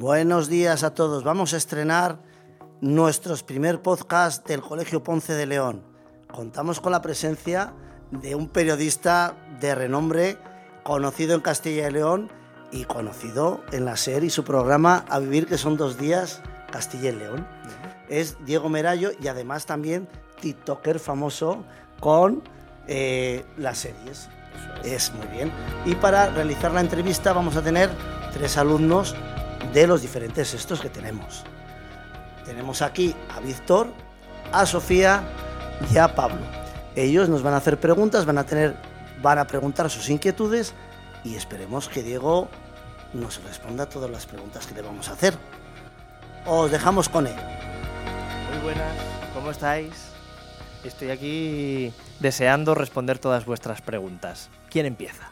Buenos días a todos. Vamos a estrenar nuestros primer podcast del Colegio Ponce de León. Contamos con la presencia de un periodista de renombre, conocido en Castilla y León y conocido en la SER y su programa A Vivir, que son 2 días, Castilla y León. Es Diego Merayo y además también tiktoker famoso con las series. Es muy bien. Y para realizar la entrevista vamos a tener 3 alumnos de los diferentes sextos que tenemos. Tenemos aquí a Víctor, a Sofía y a Pablo. Ellos nos van a hacer preguntas, van a preguntar sus inquietudes y esperemos que Diego nos responda a todas las preguntas que le vamos a hacer. Os dejamos con él. Muy buenas, ¿cómo estáis? Estoy aquí deseando responder todas vuestras preguntas. ¿Quién empieza?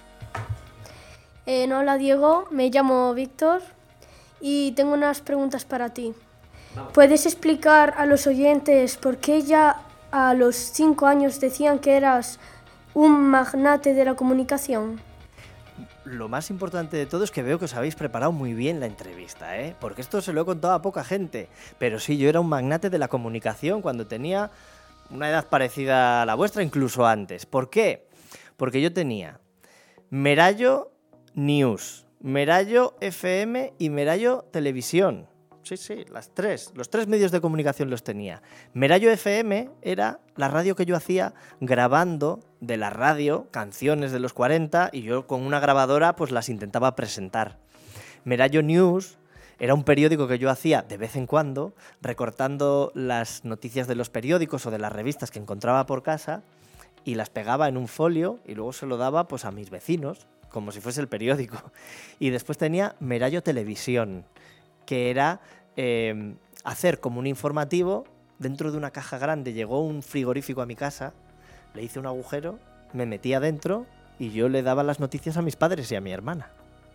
Hola Diego, me llamo Víctor y tengo unas preguntas para ti. ¿Puedes explicar a los oyentes por qué ya a los 5 años decían que eras un magnate de la comunicación? Lo más importante de todo es que veo que os habéis preparado muy bien la entrevista, ¿eh? Porque esto se lo he contado a poca gente. Pero sí, yo era un magnate de la comunicación cuando tenía una edad parecida a la vuestra, incluso antes. ¿Por qué? Porque yo tenía Merayo News, Merayo FM y Merayo Televisión. Sí, los tres medios de comunicación los tenía. Merayo FM era la radio que yo hacía grabando de la radio canciones de los 40 y yo con una grabadora pues las intentaba presentar. Merayo News era un periódico que yo hacía de vez en cuando, recortando las noticias de los periódicos o de las revistas que encontraba por casa y las pegaba en un folio y luego se lo daba pues a mis vecinos, como si fuese el periódico. Y después tenía Merayo Televisión, que era hacer como un informativo dentro de una caja grande. Llegó un frigorífico a mi casa, le hice un agujero, me metí adentro y yo le daba las noticias a mis padres y a mi hermana.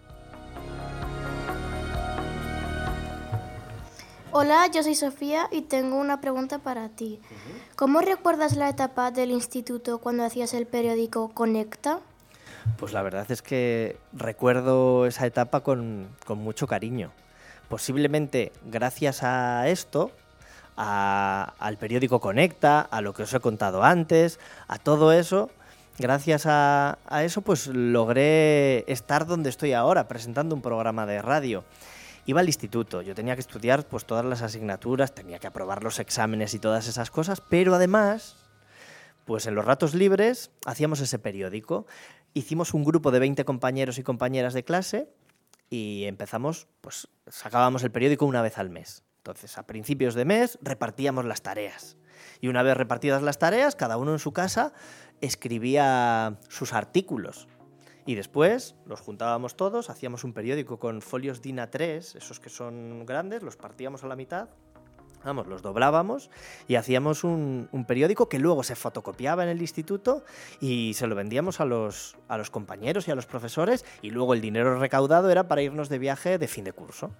Hola, yo soy Sofía y tengo una pregunta para ti. ¿Cómo recuerdas la etapa del instituto cuando hacías el periódico Conecta? Pues la verdad es que recuerdo esa etapa con mucho cariño. Posiblemente gracias a esto, al periódico Conecta, a lo que os he contado antes, a todo eso, gracias a eso pues logré estar donde estoy ahora, presentando un programa de radio. Iba al instituto, yo tenía que estudiar pues todas las asignaturas, tenía que aprobar los exámenes y todas esas cosas, pero además, pues en los ratos libres hacíamos ese periódico. Hicimos un grupo de 20 compañeros y compañeras de clase y empezamos, pues sacábamos el periódico una vez al mes. Entonces, a principios de mes repartíamos las tareas. Y una vez repartidas las tareas, cada uno en su casa escribía sus artículos. Y después los juntábamos todos, hacíamos un periódico con folios DIN A3, esos que son grandes, los partíamos a la mitad, los doblábamos y hacíamos un periódico que luego se fotocopiaba en el instituto y se lo vendíamos a los compañeros y a los profesores y luego el dinero recaudado era para irnos de viaje de fin de curso.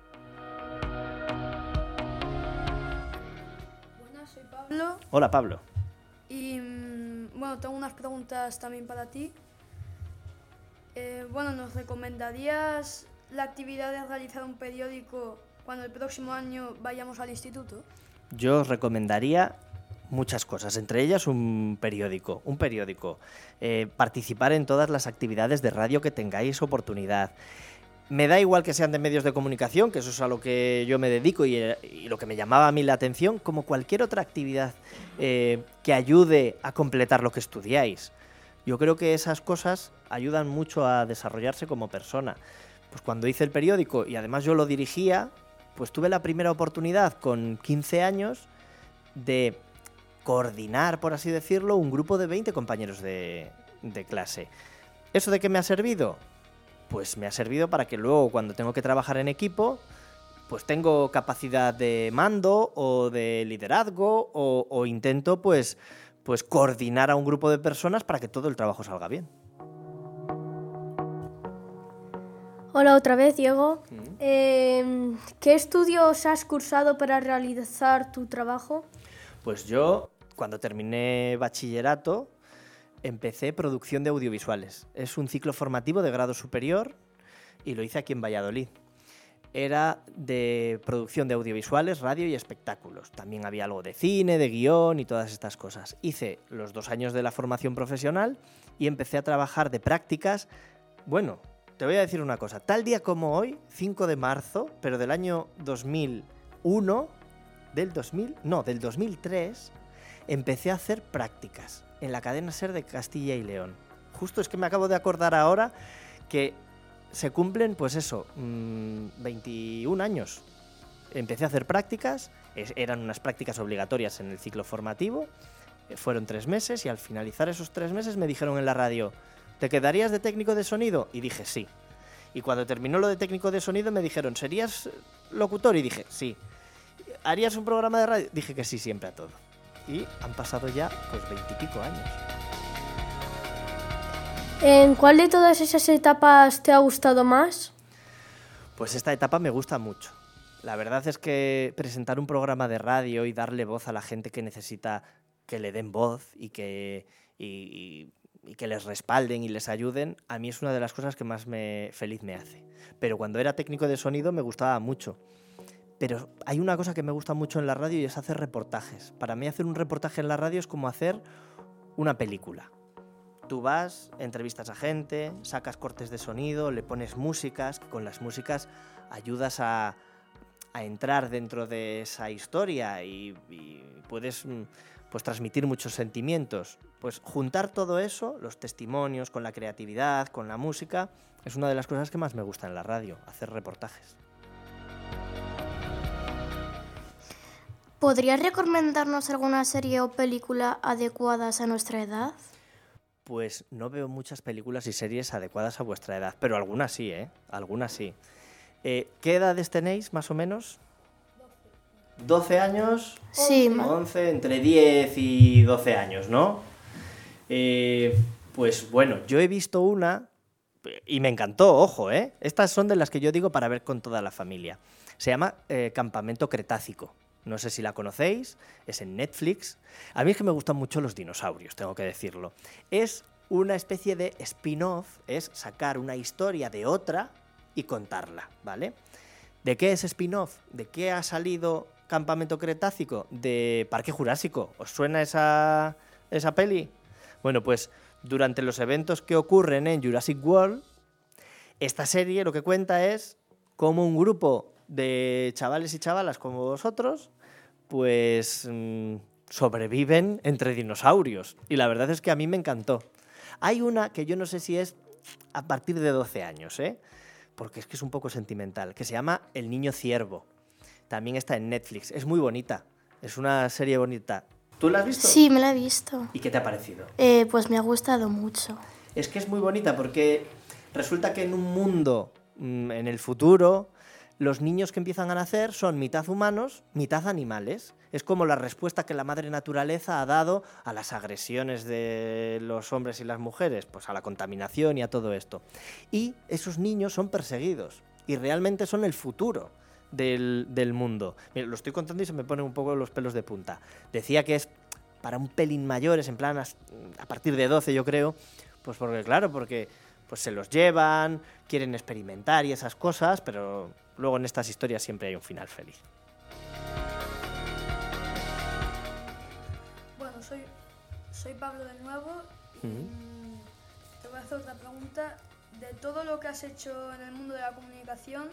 Buenas, soy Pablo. Hola, Pablo. Y bueno, tengo unas preguntas también para ti. ¿Nos recomendarías la actividad de realizar un periódico cuando el próximo año vayamos al instituto? Yo os recomendaría muchas cosas, entre ellas un periódico. Participar en todas las actividades de radio que tengáis oportunidad. Me da igual que sean de medios de comunicación, que eso es a lo que yo me dedico y lo que me llamaba a mí la atención, como cualquier otra actividad que ayude a completar lo que estudiáis. Yo creo que esas cosas ayudan mucho a desarrollarse como persona. Pues cuando hice el periódico y además yo lo dirigía, pues tuve la primera oportunidad con 15 años de coordinar, por así decirlo, un grupo de 20 compañeros de clase. ¿Eso de qué me ha servido? Pues me ha servido para que luego, cuando tengo que trabajar en equipo, pues tengo capacidad de mando o de liderazgo o intento pues coordinar a un grupo de personas para que todo el trabajo salga bien. Hola otra vez, Diego. ¿Qué estudios has cursado para realizar tu trabajo? Pues yo, cuando terminé bachillerato, empecé producción de audiovisuales. Es un ciclo formativo de grado superior y lo hice aquí en Valladolid. era de producción de audiovisuales, radio y espectáculos. También había algo de cine, de guión y todas estas cosas. Hice los 2 años de la formación profesional y empecé a trabajar de prácticas. Bueno, te voy a decir una cosa. Tal día como hoy, 5 de marzo, pero del año 2001, del 2003, empecé a hacer prácticas en la cadena SER de Castilla y León. Justo es que me acabo de acordar ahora que se cumplen, pues eso, 21 años. Empecé a hacer prácticas, eran unas prácticas obligatorias en el ciclo formativo, fueron 3 meses y al finalizar esos 3 meses me dijeron en la radio, ¿te quedarías de técnico de sonido? Y dije sí. Y cuando terminó lo de técnico de sonido me dijeron, ¿serías locutor? Y dije sí. ¿Harías un programa de radio? Dije que sí siempre a todo. Y han pasado ya pues 20 y pico años. ¿En cuál de todas esas etapas te ha gustado más? Pues esta etapa me gusta mucho. La verdad es que presentar un programa de radio y darle voz a la gente que necesita que le den voz y que les respalden y les ayuden, a mí es una de las cosas que más feliz me hace. Pero cuando era técnico de sonido me gustaba mucho. Pero hay una cosa que me gusta mucho en la radio y es hacer reportajes. Para mí hacer un reportaje en la radio es como hacer una película. Tú vas, entrevistas a gente, sacas cortes de sonido, le pones músicas, que con las músicas ayudas a entrar dentro de esa historia y puedes pues transmitir muchos sentimientos. Pues juntar todo eso, los testimonios, con la creatividad, con la música, es una de las cosas que más me gusta en la radio, hacer reportajes. ¿Podrías recomendarnos alguna serie o película adecuadas a nuestra edad? Pues no veo muchas películas y series adecuadas a vuestra edad, pero algunas sí, ¿eh? Algunas sí. ¿Qué edades tenéis, más o menos? 12 años. Sí. 11, entre 10 y 12 años, ¿no? Pues bueno, yo he visto una y me encantó, ojo, ¿eh? Estas son de las que yo digo para ver con toda la familia. Se llama Campamento Cretácico. No sé si la conocéis, es en Netflix. A mí es que me gustan mucho los dinosaurios, tengo que decirlo. Es una especie de spin-off, es sacar una historia de otra y contarla, ¿vale? ¿De qué es spin-off? ¿De qué ha salido Campamento Cretácico? De Parque Jurásico. ¿Os suena esa peli? Bueno, pues durante los eventos que ocurren en Jurassic World, esta serie lo que cuenta es cómo un grupo de chavales y chavalas como vosotros pues sobreviven entre dinosaurios. Y la verdad es que a mí me encantó. Hay una que yo no sé si es a partir de 12 años, porque es que es un poco sentimental, que se llama El Niño Ciervo. También está en Netflix. Es muy bonita. Es una serie bonita. ¿Tú la has visto? Sí, me la he visto. ¿Y qué te ha parecido? Pues me ha gustado mucho. Es que es muy bonita porque resulta que en un mundo, en el futuro, los niños que empiezan a nacer son mitad humanos, mitad animales. Es como la respuesta que la madre naturaleza ha dado a las agresiones de los hombres y las mujeres, pues a la contaminación y a todo esto. Y esos niños son perseguidos y realmente son el futuro del mundo. Mira, lo estoy contando y se me ponen un poco los pelos de punta. Decía que es para un pelín mayores, en plan a partir de 12 yo creo, pues porque pues se los llevan, quieren experimentar y esas cosas, pero luego en estas historias siempre hay un final feliz. Bueno, soy Pablo de nuevo. Te voy a hacer otra pregunta. De todo lo que has hecho en el mundo de la comunicación,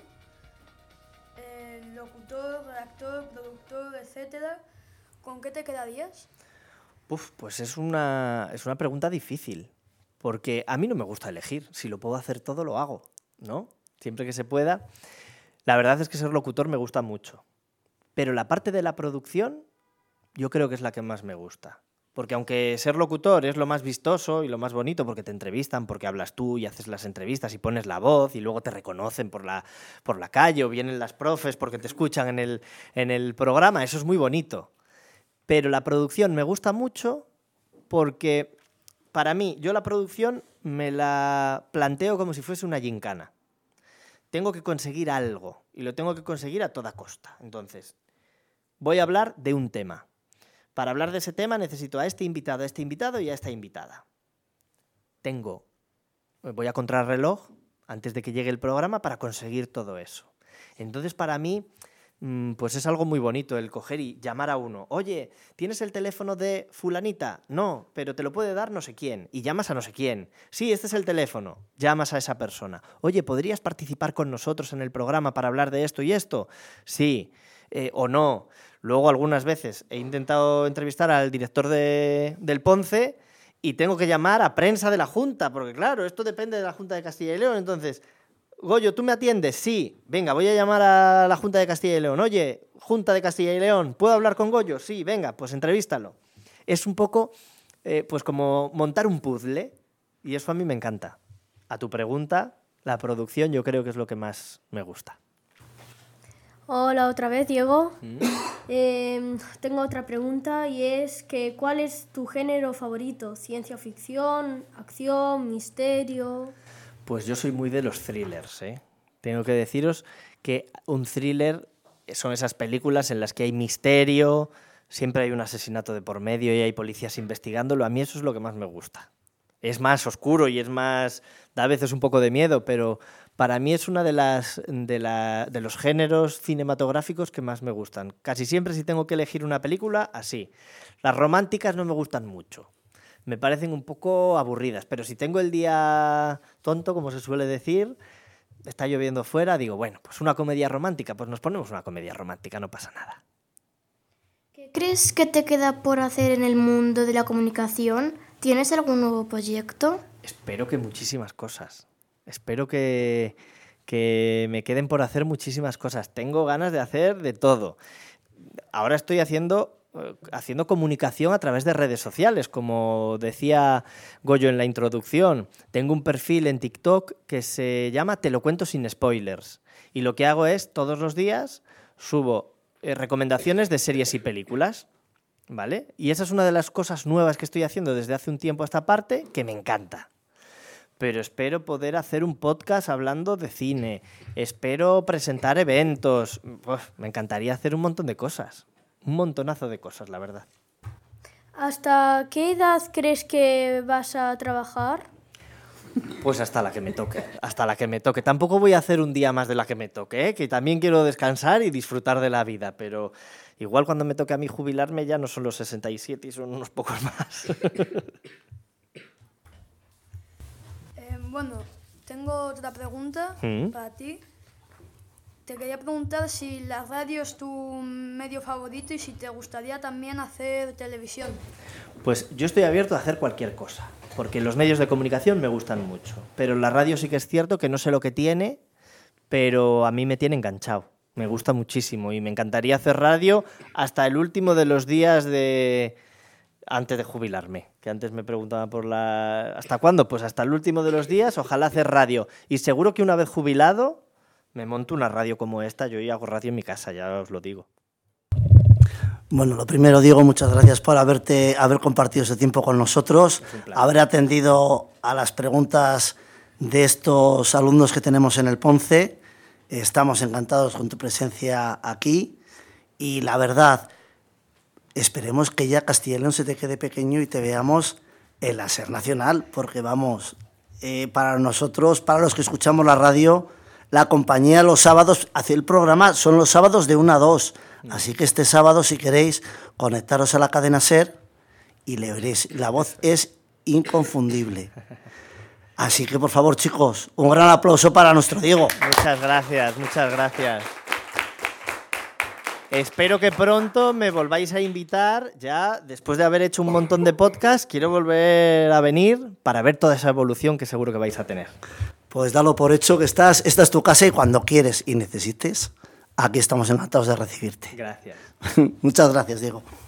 locutor, redactor, productor, etcétera, ¿con qué te quedarías? Pues es una pregunta difícil, porque a mí no me gusta elegir. Si lo puedo hacer todo, lo hago, ¿no? Siempre que se pueda. La verdad es que ser locutor me gusta mucho, pero la parte de la producción yo creo que es la que más me gusta. Porque aunque ser locutor es lo más vistoso y lo más bonito porque te entrevistan, porque hablas tú y haces las entrevistas y pones la voz y luego te reconocen por la calle o vienen las profes porque te escuchan en el programa, eso es muy bonito. Pero la producción me gusta mucho porque para mí, yo la producción me la planteo como si fuese una gincana. Tengo que conseguir algo y lo tengo que conseguir a toda costa. Entonces, voy a hablar de un tema. Para hablar de ese tema necesito a este invitado y a esta invitada. Voy a contrarreloj antes de que llegue el programa para conseguir todo eso. Entonces, para mí, pues es algo muy bonito el coger y llamar a uno. Oye, ¿tienes el teléfono de fulanita? No, pero te lo puede dar no sé quién. Y llamas a no sé quién. Sí, este es el teléfono. Llamas a esa persona. Oye, ¿podrías participar con nosotros en el programa para hablar de esto y esto? Sí, o no. Luego, algunas veces he intentado entrevistar al director del Ponce y tengo que llamar a prensa de la Junta, porque claro, esto depende de la Junta de Castilla y León. Entonces, Goyo, ¿tú me atiendes? Sí. Venga, voy a llamar a la Junta de Castilla y León. Oye, Junta de Castilla y León, ¿puedo hablar con Goyo? Sí, venga, pues entrevístalo. Es un poco pues como montar un puzzle y eso a mí me encanta. A tu pregunta, la producción yo creo que es lo que más me gusta. Hola otra vez, Diego. Tengo otra pregunta y es que ¿cuál es tu género favorito? ¿Ciencia ficción, acción, misterio? Pues yo soy muy de los thrillers, ¿eh? Tengo que deciros que un thriller son esas películas en las que hay misterio, siempre hay un asesinato de por medio y hay policías investigándolo. A mí eso es lo que más me gusta. Es más oscuro y es más... da a veces un poco de miedo, pero para mí es una de los géneros cinematográficos que más me gustan. Casi siempre si tengo que elegir una película, así. Las románticas no me gustan mucho. Me parecen un poco aburridas, pero si tengo el día tonto, como se suele decir, está lloviendo fuera, digo, bueno, pues una comedia romántica, pues nos ponemos una comedia romántica, no pasa nada. ¿Qué crees que te queda por hacer en el mundo de la comunicación? ¿Tienes algún nuevo proyecto? Espero que muchísimas cosas. Espero que me queden por hacer muchísimas cosas. Tengo ganas de hacer de todo. Ahora estoy haciendo comunicación a través de redes sociales, como decía Goyo en la introducción. Tengo un perfil en TikTok que se llama Te lo cuento sin spoilers. Y lo que hago es, todos los días, subo recomendaciones de series y películas, ¿vale? Y esa es una de las cosas nuevas que estoy haciendo desde hace un tiempo a esta parte, que me encanta. Pero espero poder hacer un podcast hablando de cine. Espero presentar eventos. Me encantaría hacer un montón de cosas. Un montonazo de cosas, la verdad. ¿Hasta qué edad crees que vas a trabajar? Pues hasta la que me toque. Hasta la que me toque. Tampoco voy a hacer un día más de la que me toque, ¿eh? Que también quiero descansar y disfrutar de la vida. Pero igual cuando me toque a mí jubilarme ya no son los 67 y son unos pocos más. Bueno, tengo otra pregunta para ti. Te quería preguntar si la radio es tu medio favorito y si te gustaría también hacer televisión. Pues yo estoy abierto a hacer cualquier cosa, porque los medios de comunicación me gustan mucho. Pero la radio sí que es cierto que no sé lo que tiene, pero a mí me tiene enganchado. Me gusta muchísimo y me encantaría hacer radio hasta el último de los días antes de jubilarme, que antes me preguntaban ¿hasta cuándo? Pues hasta el último de los días, ojalá hacer radio. Y seguro que una vez jubilado me monto una radio como esta, yo ya hago radio en mi casa, ya os lo digo. Bueno, lo primero, Diego, muchas gracias por haber compartido ese tiempo con nosotros, haber atendido a las preguntas de estos alumnos que tenemos en el Ponce. Estamos encantados con tu presencia aquí y la verdad, esperemos que ya Castilla y León se te quede pequeño y te veamos en la SER Nacional, porque vamos, para nosotros, para los que escuchamos la radio, la compañía los sábados, hace el programa, son los sábados de 1 a 2. Así que este sábado, si queréis, conectaros a la cadena SER y le veréis. La voz es inconfundible. Así que, por favor, chicos, un gran aplauso para nuestro Diego. Muchas gracias, muchas gracias. Espero que pronto me volváis a invitar. Ya, después de haber hecho un montón de podcasts, quiero volver a venir para ver toda esa evolución que seguro que vais a tener. Pues dalo por hecho que esta es tu casa y cuando quieres y necesites, aquí estamos encantados de recibirte. Gracias. Muchas gracias, Diego.